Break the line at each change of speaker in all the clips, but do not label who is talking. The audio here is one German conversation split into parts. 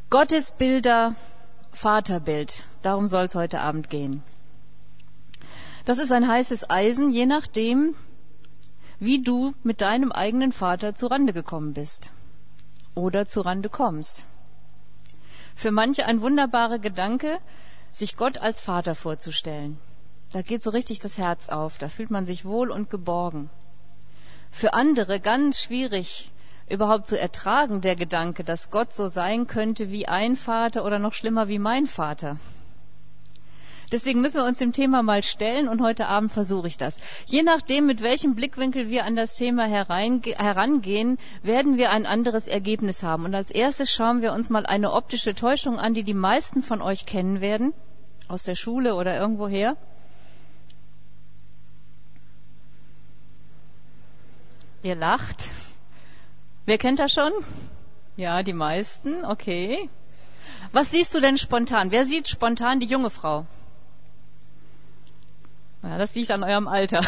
Gottesbilder, Vaterbild, darum soll es heute Abend gehen. Das ist ein heißes Eisen, je nachdem, wie du mit deinem eigenen Vater zurande gekommen bist oder zurande kommst. Für manche ein wunderbarer Gedanke, sich Gott als Vater vorzustellen. Da geht so richtig das Herz auf, da fühlt man sich wohl und geborgen. Für andere ganz schwierig, überhaupt zu ertragen, der Gedanke, dass Gott so sein könnte wie ein Vater oder noch schlimmer wie mein Vater. Deswegen müssen wir uns dem Thema mal stellen und heute Abend versuche ich das. Je nachdem, mit welchem Blickwinkel wir an das Thema herangehen, werden wir ein anderes Ergebnis haben. Und als erstes schauen wir uns mal eine optische Täuschung an, die die meisten von euch kennen werden, aus der Schule oder irgendwoher. Ihr lacht. Wer kennt das schon? Ja, die meisten, okay. Was siehst du denn spontan? Wer sieht spontan die junge Frau? Ja, das liegt an eurem Alter.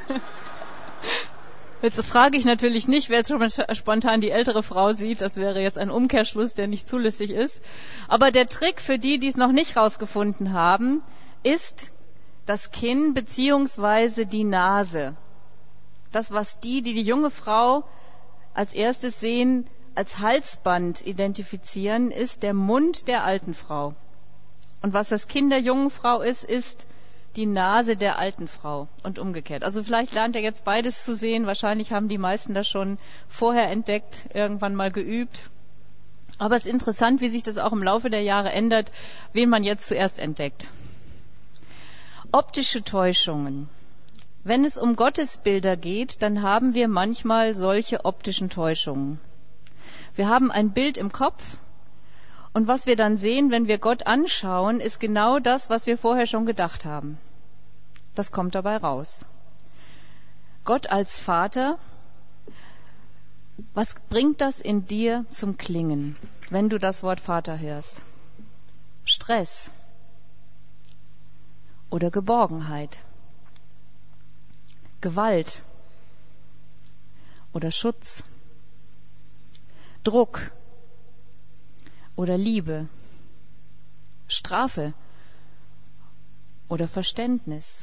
Jetzt frage ich natürlich nicht, wer jetzt spontan die ältere Frau sieht. Das wäre jetzt ein Umkehrschluss, der nicht zulässig ist. Aber der Trick für die, die es noch nicht rausgefunden haben, ist das Kinn bzw. die Nase. Das, was die junge Frau als erstes sehen, als Halsband identifizieren, ist der Mund der alten Frau. Und was das Kinn der jungen Frau ist die Nase der alten Frau und umgekehrt. Also vielleicht lernt ihr jetzt beides zu sehen. Wahrscheinlich haben die meisten das schon vorher entdeckt, irgendwann mal geübt. Aber es ist interessant, wie sich das auch im Laufe der Jahre ändert, wen man jetzt zuerst entdeckt. Optische Täuschungen. Wenn es um Gottesbilder geht, dann haben wir manchmal solche optischen Täuschungen. Wir haben ein Bild im Kopf und was wir dann sehen, wenn wir Gott anschauen, ist genau das, was wir vorher schon gedacht haben. Das kommt dabei raus. Gott als Vater, was bringt das in dir zum Klingen, wenn du das Wort Vater hörst? Stress oder Geborgenheit? Gewalt oder Schutz, Druck oder Liebe, Strafe oder Verständnis,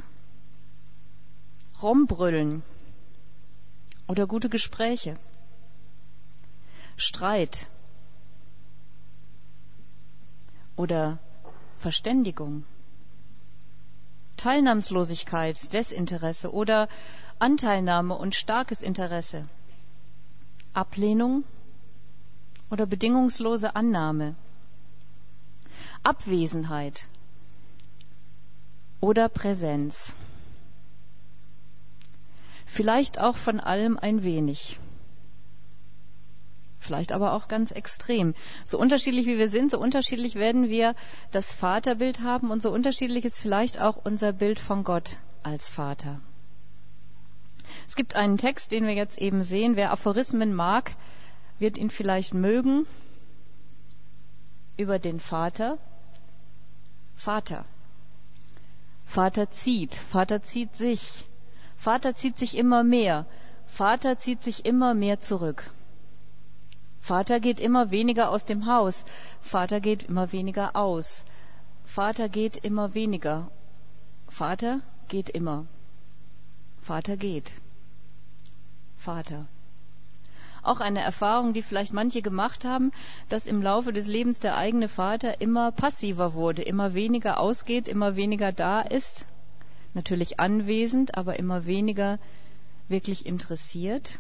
Rumbrüllen oder gute Gespräche, Streit oder Verständigung, Teilnahmslosigkeit, Desinteresse oder Anteilnahme und starkes Interesse, Ablehnung oder bedingungslose Annahme, Abwesenheit oder Präsenz. Vielleicht auch von allem ein wenig. Vielleicht aber auch ganz extrem. So unterschiedlich wie wir sind, so unterschiedlich werden wir das Vaterbild haben und so unterschiedlich ist vielleicht auch unser Bild von Gott als Vater. Es gibt einen Text, den wir jetzt eben sehen. Wer Aphorismen mag, wird ihn vielleicht mögen. Über den Vater. Vater. Vater zieht sich. Vater zieht sich immer mehr. Vater zieht sich immer mehr zurück. Vater geht immer weniger aus dem Haus. Vater geht immer weniger aus. Vater geht immer weniger. Vater geht immer. Vater geht. Vater. Auch eine Erfahrung, die vielleicht manche gemacht haben, dass im Laufe des Lebens der eigene Vater immer passiver wurde, immer weniger ausgeht, immer weniger da ist. Natürlich anwesend, aber immer weniger wirklich interessiert.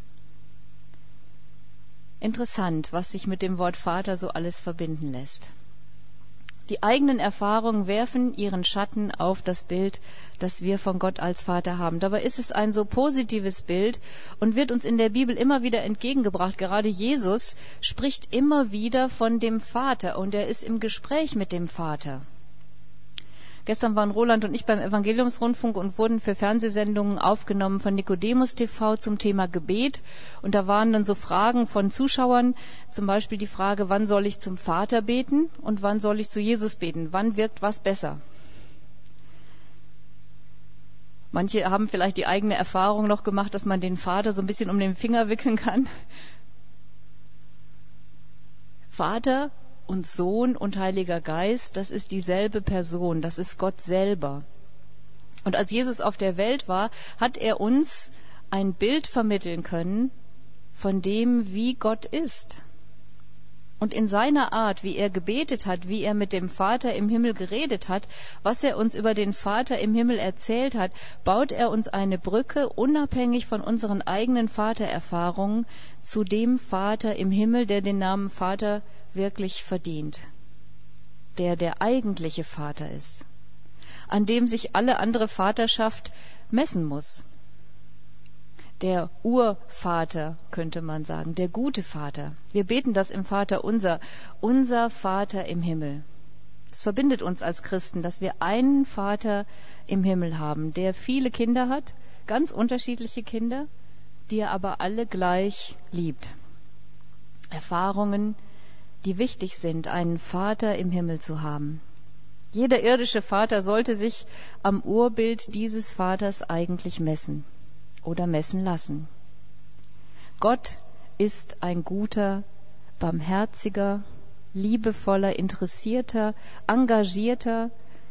Interessant, was sich mit dem Wort Vater so alles verbinden lässt. Die eigenen Erfahrungen werfen ihren Schatten auf das Bild, das wir von Gott als Vater haben. Dabei ist es ein so positives Bild und wird uns in der Bibel immer wieder entgegengebracht. Gerade Jesus spricht immer wieder von dem Vater und er ist im Gespräch mit dem Vater. Gestern waren Roland und ich beim Evangeliumsrundfunk und wurden für Fernsehsendungen aufgenommen von Nikodemus TV zum Thema Gebet. Und da waren dann so Fragen von Zuschauern, zum Beispiel die Frage, wann soll ich zum Vater beten und wann soll ich zu Jesus beten? Wann wirkt was besser? Manche haben vielleicht die eigene Erfahrung noch gemacht, dass man den Vater so ein bisschen um den Finger wickeln kann. Vater und Sohn und Heiliger Geist, das ist dieselbe Person, das ist Gott selber. Und als Jesus auf der Welt war, hat er uns ein Bild vermitteln können von dem, wie Gott ist. Und in seiner Art, wie er gebetet hat, wie er mit dem Vater im Himmel geredet hat, was er uns über den Vater im Himmel erzählt hat, baut er uns eine Brücke, unabhängig von unseren eigenen Vatererfahrungen, zu dem Vater im Himmel, der den Namen Vater wirklich verdient, der eigentliche Vater ist, an dem sich alle andere Vaterschaft messen muss. Der Urvater, könnte man sagen, der gute Vater. Wir beten das im Vater unser Vater im Himmel. Es verbindet uns als Christen, dass wir einen Vater im Himmel haben, der viele Kinder hat, ganz unterschiedliche Kinder, die er aber alle gleich liebt. Erfahrungen, die wichtig sind, einen Vater im Himmel zu haben. Jeder irdische Vater sollte sich am Urbild dieses Vaters eigentlich messen oder messen lassen. Gott ist ein guter, barmherziger, liebevoller, interessierter, engagierter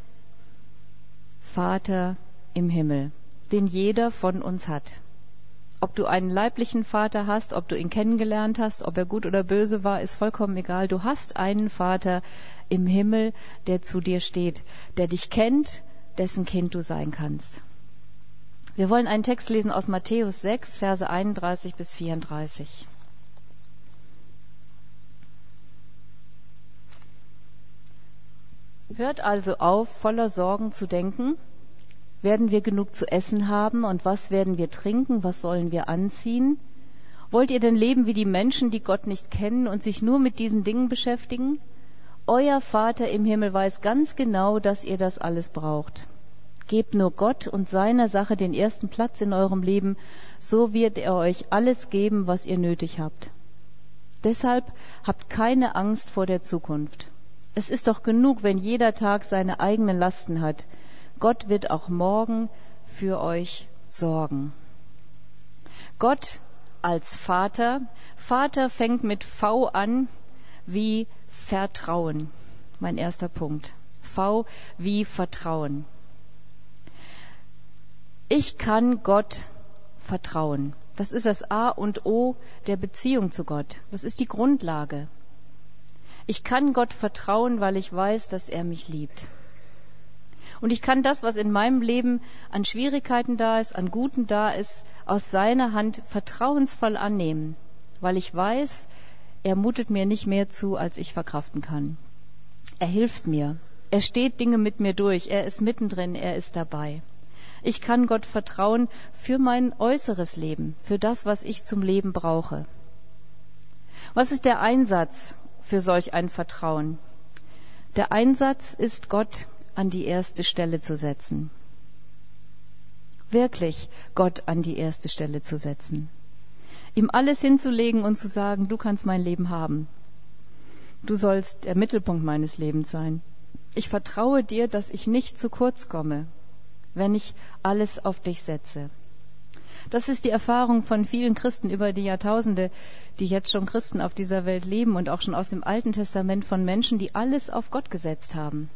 Vater im Himmel, den jeder von uns hat. Ob du einen leiblichen Vater hast, ob du ihn kennengelernt hast, ob er gut oder böse war, ist vollkommen egal. Du hast einen Vater im Himmel, der zu dir steht, der dich kennt, dessen Kind du sein kannst. Wir wollen einen Text lesen aus Matthäus 6, Verse 31 bis 34. Hört also auf, voller Sorgen zu denken. Werden wir genug zu essen haben und was werden wir trinken, was sollen wir anziehen? Wollt ihr denn leben wie die Menschen, die Gott nicht kennen und sich nur mit diesen Dingen beschäftigen? Euer Vater im Himmel weiß ganz genau, dass ihr das alles braucht. Gebt nur Gott und seiner Sache den ersten Platz in eurem Leben, so wird er euch alles geben, was ihr nötig habt. Deshalb habt keine Angst vor der Zukunft. Es ist doch genug, wenn jeder Tag seine eigenen Lasten hat. Gott wird auch morgen für euch sorgen. Gott als Vater. Vater fängt mit V an wie Vertrauen. Mein erster Punkt. V wie Vertrauen. Ich kann Gott vertrauen. Das ist das A und O der Beziehung zu Gott. Das ist die Grundlage. Ich kann Gott vertrauen, weil ich weiß, dass er mich liebt. Und ich kann das, was in meinem Leben an Schwierigkeiten da ist, an Guten da ist, aus seiner Hand vertrauensvoll annehmen, weil ich weiß, er mutet mir nicht mehr zu, als ich verkraften kann. Er hilft mir. Er steht Dinge mit mir durch. Er ist mittendrin. Er ist dabei. Ich kann Gott vertrauen für mein äußeres Leben, für das, was ich zum Leben brauche. Was ist der Einsatz für solch ein Vertrauen? Der Einsatz ist, Gott an die erste Stelle zu setzen. Wirklich Gott an die erste Stelle zu setzen. Ihm alles hinzulegen und zu sagen, du kannst mein Leben haben. Du sollst der Mittelpunkt meines Lebens sein. Ich vertraue dir, dass ich nicht zu kurz komme, wenn ich alles auf dich setze. Das ist die Erfahrung von vielen Christen über die Jahrtausende, die jetzt schon Christen auf dieser Welt leben und auch schon aus dem Alten Testament von Menschen, die alles auf Gott gesetzt haben.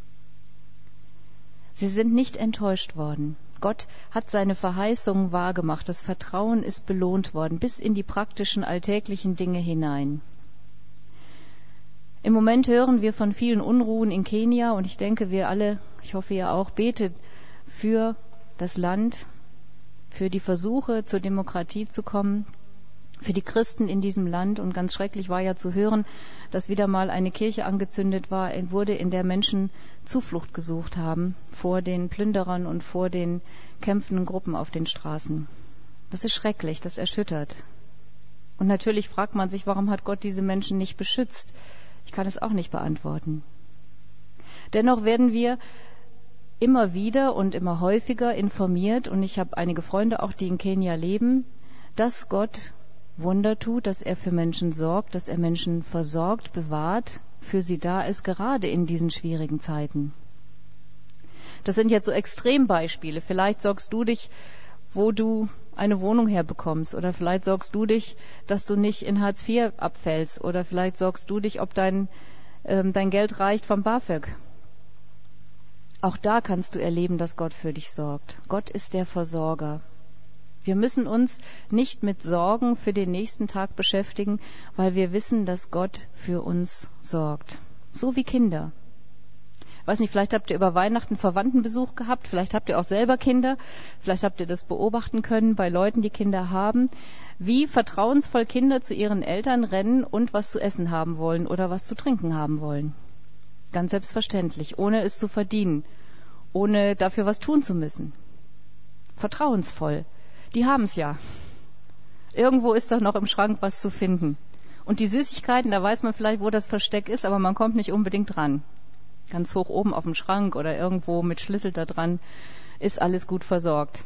Sie sind nicht enttäuscht worden. Gott hat seine Verheißungen wahrgemacht. Das Vertrauen ist belohnt worden, bis in die praktischen, alltäglichen Dinge hinein. Im Moment hören wir von vielen Unruhen in Kenia und ich denke, wir alle, ich hoffe ihr auch, betet für das Land, für die Versuche zur Demokratie zu kommen, für die Christen in diesem Land. Und ganz schrecklich war ja zu hören, dass wieder mal eine Kirche angezündet wurde, in der Menschen Zuflucht gesucht haben vor den Plünderern und vor den kämpfenden Gruppen auf den Straßen. Das ist schrecklich, das erschüttert. Und natürlich fragt man sich, warum hat Gott diese Menschen nicht beschützt? Ich kann es auch nicht beantworten. Dennoch werden wir immer wieder und immer häufiger informiert, und ich habe einige Freunde auch, die in Kenia leben, dass Gott Wunder tut, dass er für Menschen sorgt, dass er Menschen versorgt, bewahrt, für sie da ist, gerade in diesen schwierigen Zeiten. Das sind jetzt so Extrembeispiele. Vielleicht sorgst du dich, wo du eine Wohnung herbekommst, oder vielleicht sorgst du dich, dass du nicht in Hartz IV abfällst, oder vielleicht sorgst du dich, ob dein dein Geld reicht vom BAföG. Auch da kannst du erleben, dass Gott für dich sorgt. Gott ist der Versorger. Wir müssen uns nicht mit Sorgen für den nächsten Tag beschäftigen, weil wir wissen, dass Gott für uns sorgt. So wie Kinder. Ich weiß nicht, vielleicht habt ihr über Weihnachten Verwandtenbesuch gehabt, vielleicht habt ihr auch selber Kinder, vielleicht habt ihr das beobachten können bei Leuten, die Kinder haben, wie vertrauensvoll Kinder zu ihren Eltern rennen und was zu essen haben wollen oder was zu trinken haben wollen. Ganz selbstverständlich, ohne es zu verdienen, ohne dafür was tun zu müssen. Vertrauensvoll. Die haben es ja. Irgendwo ist doch noch im Schrank was zu finden. Und die Süßigkeiten, da weiß man vielleicht, wo das Versteck ist, aber man kommt nicht unbedingt dran. Ganz hoch oben auf dem Schrank oder irgendwo mit Schlüssel da dran ist alles gut versorgt.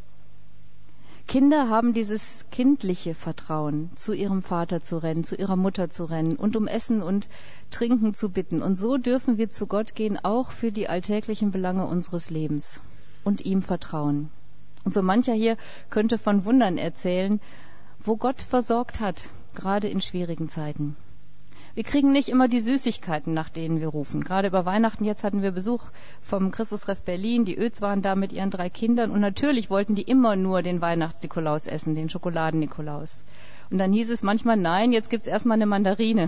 Kinder haben dieses kindliche Vertrauen, zu ihrem Vater zu rennen, zu ihrer Mutter zu rennen und um Essen und Trinken zu bitten. Und so dürfen wir zu Gott gehen, auch für die alltäglichen Belange unseres Lebens und ihm vertrauen. Und so mancher hier könnte von Wundern erzählen, wo Gott versorgt hat, gerade in schwierigen Zeiten. Wir kriegen nicht immer die Süßigkeiten, nach denen wir rufen. Gerade über Weihnachten jetzt hatten wir Besuch vom Christusref Berlin. Die Öds waren da mit ihren 3 Kindern und natürlich wollten die immer nur den Weihnachts-Nikolaus essen, den Schokoladen-Nikolaus. Und dann hieß es manchmal, nein, jetzt gibt's erstmal eine Mandarine.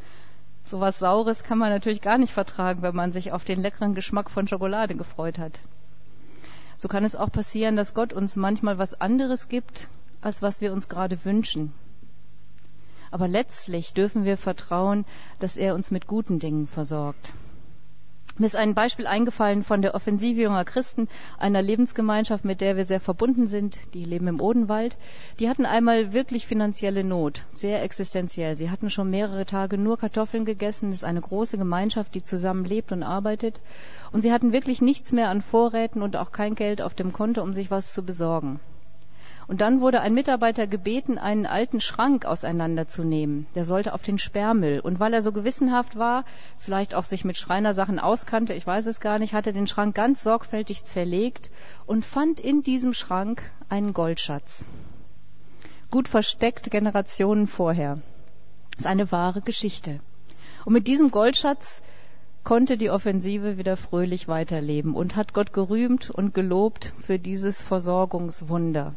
So was Saures kann man natürlich gar nicht vertragen, wenn man sich auf den leckeren Geschmack von Schokolade gefreut hat. So kann es auch passieren, dass Gott uns manchmal was anderes gibt, als was wir uns gerade wünschen. Aber letztlich dürfen wir vertrauen, dass er uns mit guten Dingen versorgt. Mir ist ein Beispiel eingefallen von der Offensive junger Christen, einer Lebensgemeinschaft, mit der wir sehr verbunden sind. Die leben im Odenwald. Die hatten einmal wirklich finanzielle Not, sehr existenziell. Sie hatten schon mehrere Tage nur Kartoffeln gegessen. Das ist eine große Gemeinschaft, die zusammen lebt und arbeitet. Und sie hatten wirklich nichts mehr an Vorräten und auch kein Geld auf dem Konto, um sich was zu besorgen. Und dann wurde ein Mitarbeiter gebeten, einen alten Schrank auseinanderzunehmen. Der sollte auf den Sperrmüll. Und weil er so gewissenhaft war, vielleicht auch sich mit Schreinersachen auskannte, ich weiß es gar nicht, hatte den Schrank ganz sorgfältig zerlegt und fand in diesem Schrank einen Goldschatz. Gut versteckt Generationen vorher. Das ist eine wahre Geschichte. Und mit diesem Goldschatz konnte die Offensive wieder fröhlich weiterleben und hat Gott gerühmt und gelobt für dieses Versorgungswunder.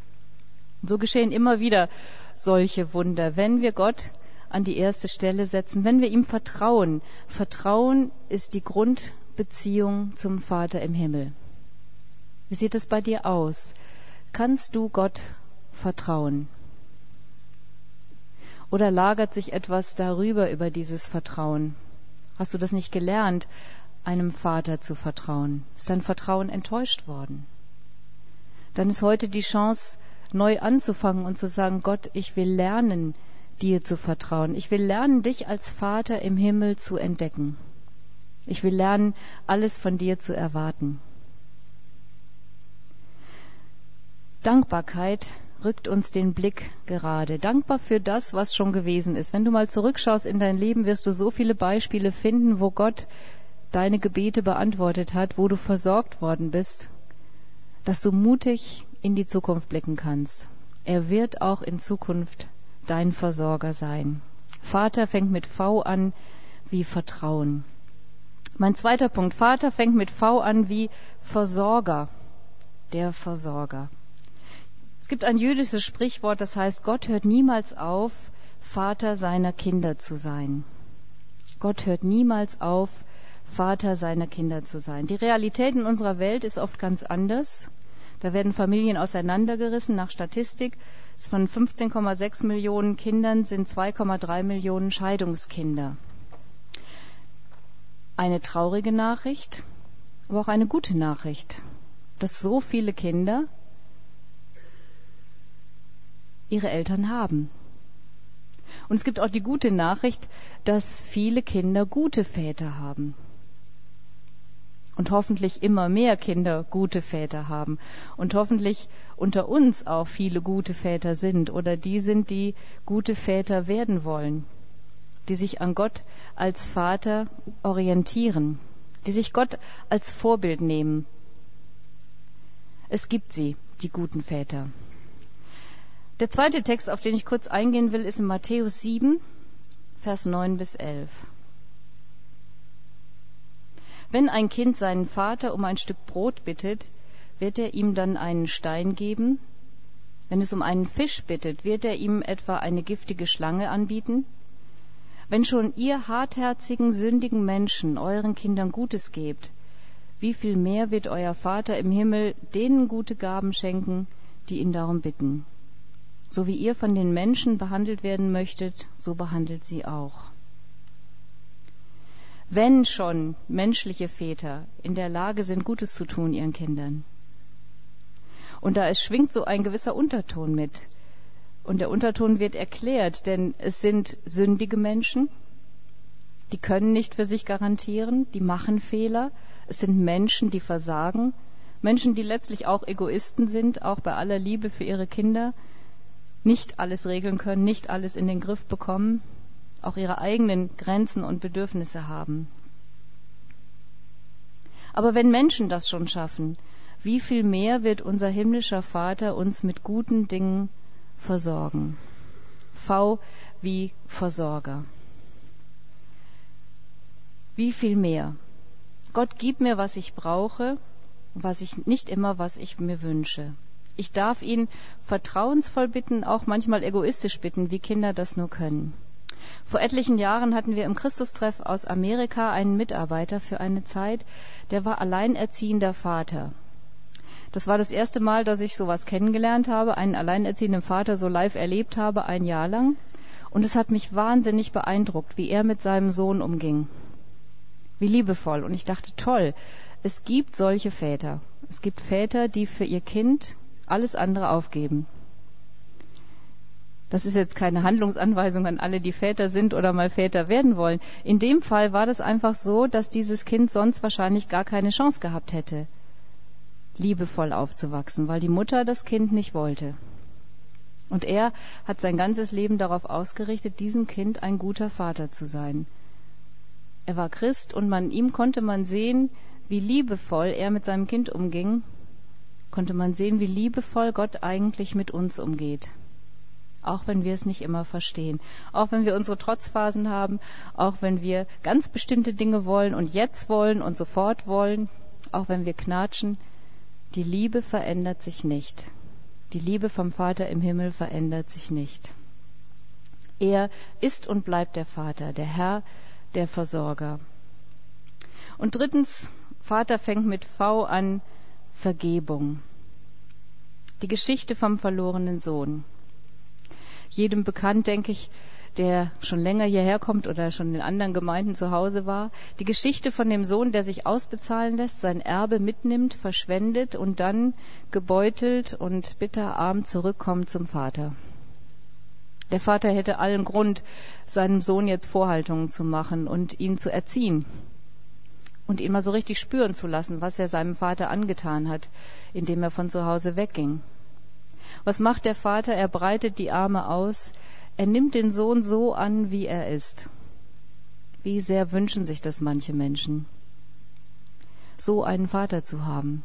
So geschehen immer wieder solche Wunder, wenn wir Gott an die erste Stelle setzen, wenn wir ihm vertrauen. Vertrauen ist die Grundbeziehung zum Vater im Himmel. Wie sieht es bei dir aus? Kannst du Gott vertrauen? Oder lagert sich etwas darüber über dieses Vertrauen? Hast du das nicht gelernt, einem Vater zu vertrauen? Ist dein Vertrauen enttäuscht worden? Dann ist heute die Chance, neu anzufangen und zu sagen, Gott, ich will lernen, dir zu vertrauen. Ich will lernen, dich als Vater im Himmel zu entdecken. Ich will lernen, alles von dir zu erwarten. Dankbarkeit rückt uns den Blick gerade. Dankbar für das, was schon gewesen ist. Wenn du mal zurückschaust in dein Leben, wirst du so viele Beispiele finden, wo Gott deine Gebete beantwortet hat, wo du versorgt worden bist, dass du mutig in die Zukunft blicken kannst. Er wird auch in Zukunft dein Versorger sein. Vater fängt mit V an wie Vertrauen. Mein zweiter Punkt, Vater fängt mit V an wie Versorger, der Versorger. Es gibt ein jüdisches Sprichwort, das heißt, Gott hört niemals auf, Vater seiner Kinder zu sein. Gott hört niemals auf, Vater seiner Kinder zu sein. Die Realität in unserer Welt ist oft ganz anders. Da werden Familien auseinandergerissen nach Statistik. Von 15,6 Millionen Kindern sind 2,3 Millionen Scheidungskinder. Eine traurige Nachricht, aber auch eine gute Nachricht, dass so viele Kinder ihre Eltern haben. Und es gibt auch die gute Nachricht, dass viele Kinder gute Väter haben. Und hoffentlich immer mehr Kinder gute Väter haben. Und hoffentlich unter uns auch viele gute Väter sind oder die sind, die gute Väter werden wollen. Die sich an Gott als Vater orientieren. Die sich Gott als Vorbild nehmen. Es gibt sie, die guten Väter. Der zweite Text, auf den ich kurz eingehen will, ist in Matthäus 7, Vers 9 bis 11. Wenn ein Kind seinen Vater um ein Stück Brot bittet, wird er ihm dann einen Stein geben? Wenn es um einen Fisch bittet, wird er ihm etwa eine giftige Schlange anbieten? Wenn schon ihr hartherzigen, sündigen Menschen euren Kindern Gutes gebt, wie viel mehr wird euer Vater im Himmel denen gute Gaben schenken, die ihn darum bitten. So wie ihr von den Menschen behandelt werden möchtet, so behandelt sie auch. Wenn schon menschliche Väter in der Lage sind, Gutes zu tun ihren Kindern, und da schwingt so ein gewisser Unterton mit, und der Unterton wird erklärt, denn es sind sündige Menschen, die können nicht für sich garantieren, die machen Fehler, es sind Menschen, die versagen, Menschen, die letztlich auch Egoisten sind, auch bei aller Liebe für ihre Kinder, nicht alles regeln können, nicht alles in den Griff bekommen, auch ihre eigenen Grenzen und Bedürfnisse haben. Aber wenn Menschen das schon schaffen, wie viel mehr wird unser himmlischer Vater uns mit guten Dingen versorgen? V wie Versorger. Wie viel mehr? Gott gibt mir, was ich brauche, nicht immer, was ich mir wünsche. Ich darf ihn vertrauensvoll bitten, auch manchmal egoistisch bitten, wie Kinder das nur können. Vor etlichen Jahren hatten wir im Christustreff aus Amerika einen Mitarbeiter für eine Zeit, der war alleinerziehender Vater. Das war das erste Mal, dass ich sowas kennengelernt habe, einen alleinerziehenden Vater so live erlebt habe, ein Jahr lang. Und es hat mich wahnsinnig beeindruckt, wie er mit seinem Sohn umging. Wie liebevoll. Und ich dachte, toll, es gibt solche Väter. Es gibt Väter, die für ihr Kind alles andere aufgeben. Das ist jetzt keine Handlungsanweisung an alle, die Väter sind oder mal Väter werden wollen. In dem Fall war das einfach so, dass dieses Kind sonst wahrscheinlich gar keine Chance gehabt hätte, liebevoll aufzuwachsen, weil die Mutter das Kind nicht wollte. Und er hat sein ganzes Leben darauf ausgerichtet, diesem Kind ein guter Vater zu sein. Er war Christ und ihm konnte man sehen, wie liebevoll er mit seinem Kind umging, konnte man sehen, wie liebevoll Gott eigentlich mit uns umgeht. Auch wenn wir es nicht immer verstehen. Auch wenn wir unsere Trotzphasen haben, auch wenn wir ganz bestimmte Dinge wollen und jetzt wollen und sofort wollen, auch wenn wir knatschen, die Liebe verändert sich nicht. Die Liebe vom Vater im Himmel verändert sich nicht. Er ist und bleibt der Vater, der Herr, der Versorger. Und drittens, Vater fängt mit V an, Vergebung. Die Geschichte vom verlorenen Sohn. Jedem bekannt, denke ich, der schon länger hierher kommt oder schon in anderen Gemeinden zu Hause war. Die Geschichte von dem Sohn, der sich ausbezahlen lässt, sein Erbe mitnimmt, verschwendet und dann gebeutelt und bitterarm zurückkommt zum Vater. Der Vater hätte allen Grund, seinem Sohn jetzt Vorhaltungen zu machen und ihn zu erziehen und ihn mal so richtig spüren zu lassen, was er seinem Vater angetan hat, indem er von zu Hause wegging. Was macht der Vater? Er breitet die Arme aus. Er nimmt den Sohn so an, wie er ist. Wie sehr wünschen sich das manche Menschen, so einen Vater zu haben,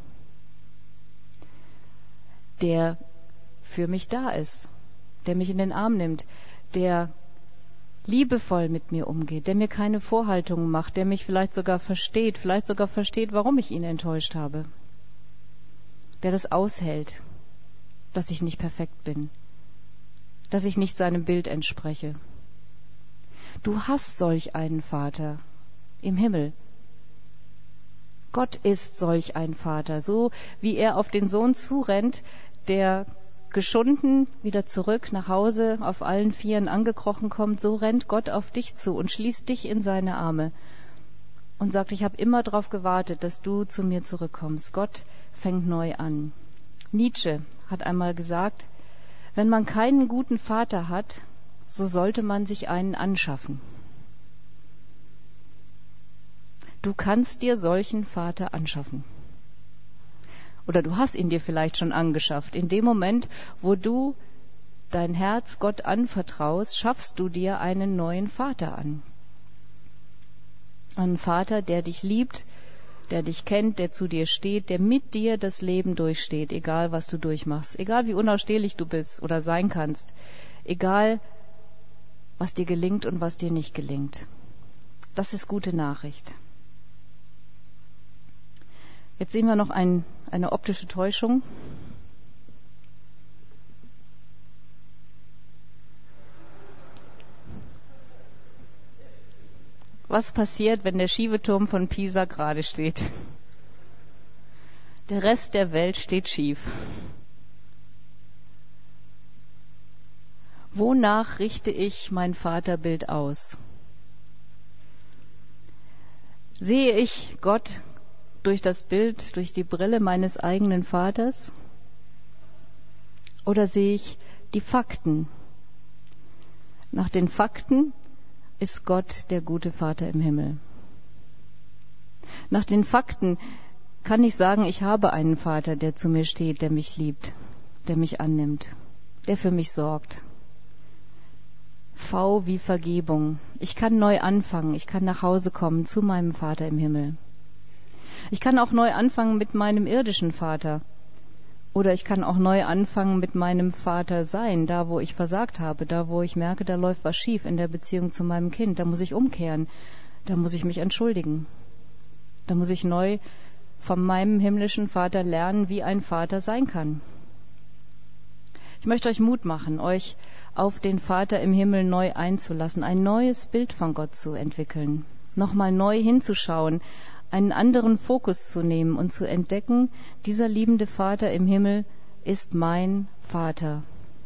der für mich da ist, der mich in den Arm nimmt, der liebevoll mit mir umgeht, der mir keine Vorhaltungen macht, der mich vielleicht sogar versteht, warum ich ihn enttäuscht habe, der das aushält, dass ich nicht perfekt bin, dass ich nicht seinem Bild entspreche. Du hast solch einen Vater im Himmel. Gott ist solch ein Vater, so wie er auf den Sohn zurennt, der geschunden wieder zurück nach Hause auf allen Vieren angekrochen kommt, so rennt Gott auf dich zu und schließt dich in seine Arme und sagt, ich habe immer darauf gewartet, dass du zu mir zurückkommst. Gott fängt neu an. Nietzsche hat einmal gesagt, wenn man keinen guten Vater hat, so sollte man sich einen anschaffen. Du kannst dir solchen Vater anschaffen. Oder du hast ihn dir vielleicht schon angeschafft. In dem Moment, wo du dein Herz Gott anvertraust, schaffst du dir einen neuen Vater an. Einen Vater, der dich liebt, der dich kennt, der zu dir steht, der mit dir das Leben durchsteht, egal was du durchmachst, egal wie unausstehlich du bist oder sein kannst, egal was dir gelingt und was dir nicht gelingt. Das ist gute Nachricht. Jetzt sehen wir noch eine optische Täuschung. Was passiert, wenn der schiefe Turm von Pisa gerade steht? Der Rest der Welt steht schief. Wonach richte ich mein Vaterbild aus? Sehe ich Gott durch das Bild, durch die Brille meines eigenen Vaters? Oder sehe ich die Fakten? Nach den Fakten ist Gott der gute Vater im Himmel. Nach den Fakten kann ich sagen, ich habe einen Vater, der zu mir steht, der mich liebt, der mich annimmt, der für mich sorgt. V wie Vergebung. Ich kann neu anfangen, ich kann nach Hause kommen zu meinem Vater im Himmel. Ich kann auch neu anfangen mit meinem irdischen Vater. Oder ich kann auch neu anfangen mit meinem Vater sein, da wo ich versagt habe, da wo ich merke, da läuft was schief in der Beziehung zu meinem Kind. Da muss ich umkehren, da muss ich mich entschuldigen. Da muss ich neu von meinem himmlischen Vater lernen, wie ein Vater sein kann. Ich möchte euch Mut machen, euch auf den Vater im Himmel neu einzulassen, ein neues Bild von Gott zu entwickeln, nochmal neu hinzuschauen, einen anderen Fokus zu nehmen und zu entdecken, dieser liebende Vater im Himmel ist mein Vater,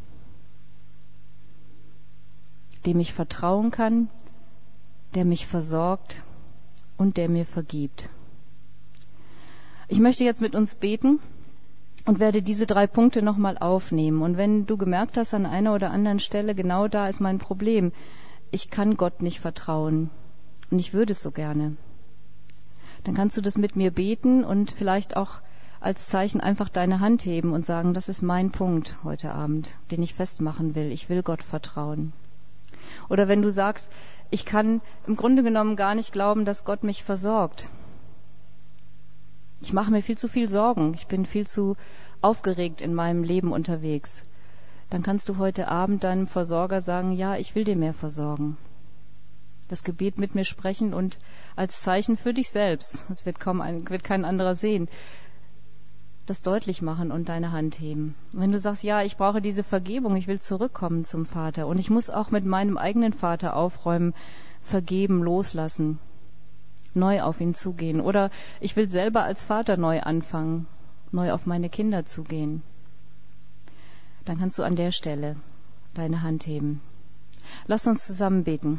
dem ich vertrauen kann, der mich versorgt und der mir vergibt. Ich möchte jetzt mit uns beten und werde diese 3 Punkte nochmal aufnehmen. Und wenn du gemerkt hast, an einer oder anderen Stelle, genau da ist mein Problem, ich kann Gott nicht vertrauen und ich würde es so gerne, dann kannst du das mit mir beten und vielleicht auch als Zeichen einfach deine Hand heben und sagen, das ist mein Punkt heute Abend, den ich festmachen will. Ich will Gott vertrauen. Oder wenn du sagst, ich kann im Grunde genommen gar nicht glauben, dass Gott mich versorgt. Ich mache mir viel zu viel Sorgen. Ich bin viel zu aufgeregt in meinem Leben unterwegs. Dann kannst du heute Abend deinem Versorger sagen, ja, ich will dir mehr versorgen. Das Gebet mit mir sprechen und als Zeichen für dich selbst, es wird kein anderer sehen, das deutlich machen und deine Hand heben. Und wenn du sagst, ja, ich brauche diese Vergebung, ich will zurückkommen zum Vater und ich muss auch mit meinem eigenen Vater aufräumen, vergeben, loslassen, neu auf ihn zugehen. Oder ich will selber als Vater neu anfangen, neu auf meine Kinder zugehen. Dann kannst du an der Stelle deine Hand heben. Lass uns zusammen beten.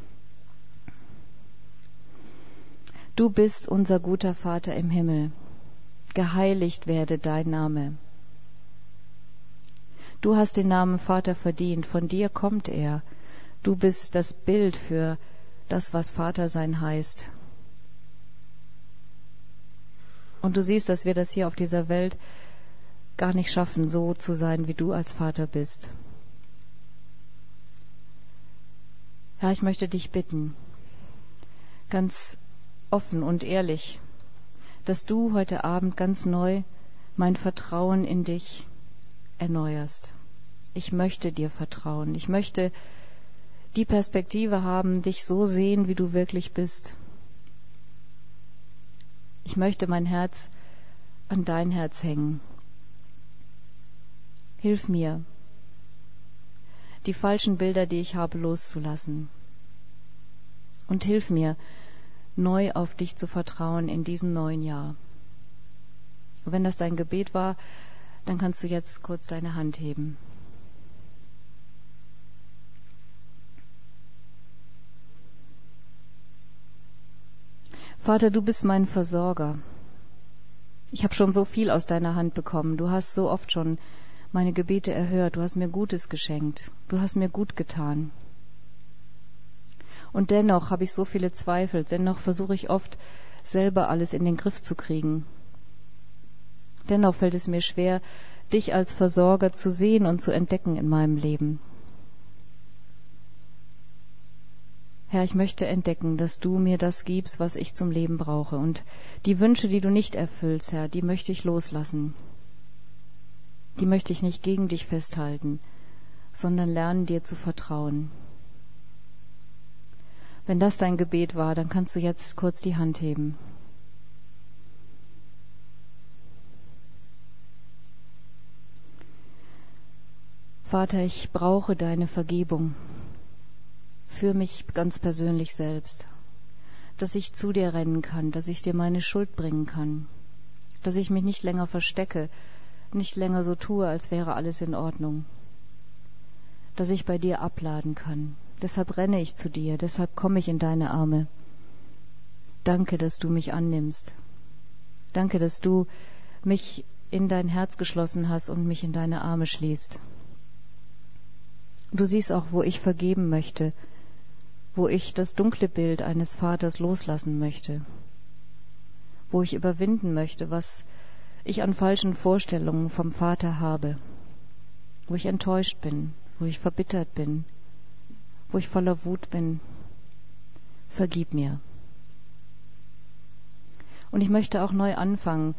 Du bist unser guter Vater im Himmel. Geheiligt werde dein Name. Du hast den Namen Vater verdient, von dir kommt er. Du bist das Bild für das, was Vater sein heißt. Und du siehst, dass wir das hier auf dieser Welt gar nicht schaffen, so zu sein, wie du als Vater bist. Herr, ich möchte dich bitten, ganz offen und ehrlich, dass du heute Abend ganz neu mein Vertrauen in dich erneuerst. Ich möchte dir vertrauen. Ich möchte die Perspektive haben, dich so sehen, wie du wirklich bist. Ich möchte mein Herz an dein Herz hängen. Hilf mir, die falschen Bilder, die ich habe, loszulassen. Und hilf mir, neu auf dich zu vertrauen in diesem neuen Jahr. Und wenn das dein Gebet war, dann kannst du jetzt kurz deine Hand heben. Vater, du bist mein Versorger. Ich habe schon so viel aus deiner Hand bekommen. Du hast so oft schon meine Gebete erhört. Du hast mir Gutes geschenkt. Du hast mir gut getan. Und dennoch habe ich so viele Zweifel. Dennoch versuche ich oft, selber alles in den Griff zu kriegen. Dennoch fällt es mir schwer, dich als Versorger zu sehen und zu entdecken in meinem Leben. Herr, ich möchte entdecken, dass du mir das gibst, was ich zum Leben brauche. Und die Wünsche, die du nicht erfüllst, Herr, die möchte ich loslassen. Die möchte ich nicht gegen dich festhalten, sondern lernen, dir zu vertrauen. Wenn das dein Gebet war, dann kannst du jetzt kurz die Hand heben. Vater, ich brauche deine Vergebung für mich ganz persönlich selbst, dass ich zu dir rennen kann, dass ich dir meine Schuld bringen kann, dass ich mich nicht länger verstecke, nicht länger so tue, als wäre alles in Ordnung, dass ich bei dir abladen kann. Deshalb renne ich zu dir, deshalb komme ich in deine Arme. Danke, dass du mich annimmst. Danke, dass du mich in dein Herz geschlossen hast und mich in deine Arme schließt. Du siehst auch, wo ich vergeben möchte, wo ich das dunkle Bild eines Vaters loslassen möchte, wo ich überwinden möchte, was ich an falschen Vorstellungen vom Vater habe, wo ich enttäuscht bin, wo ich verbittert bin, wo ich voller Wut bin. Vergib mir. Und ich möchte auch neu anfangen,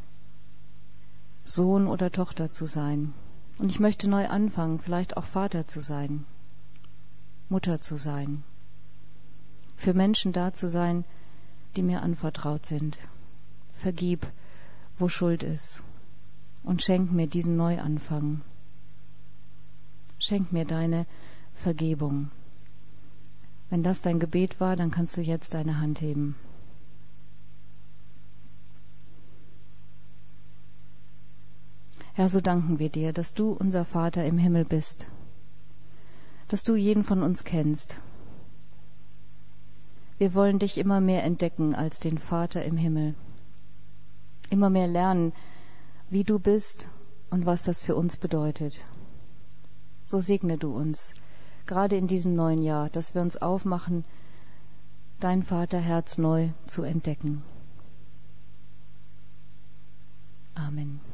Sohn oder Tochter zu sein. Und ich möchte neu anfangen, vielleicht auch Vater zu sein, Mutter zu sein, für Menschen da zu sein, die mir anvertraut sind. Vergib, wo Schuld ist, und schenk mir diesen Neuanfang. Schenk mir deine Vergebung. Wenn das dein Gebet war, dann kannst du jetzt deine Hand heben. Herr, so danken wir dir, dass du unser Vater im Himmel bist, dass du jeden von uns kennst. Wir wollen dich immer mehr entdecken als den Vater im Himmel, immer mehr lernen, wie du bist und was das für uns bedeutet. So segne du uns, gerade in diesem neuen Jahr, dass wir uns aufmachen, dein Vaterherz neu zu entdecken. Amen.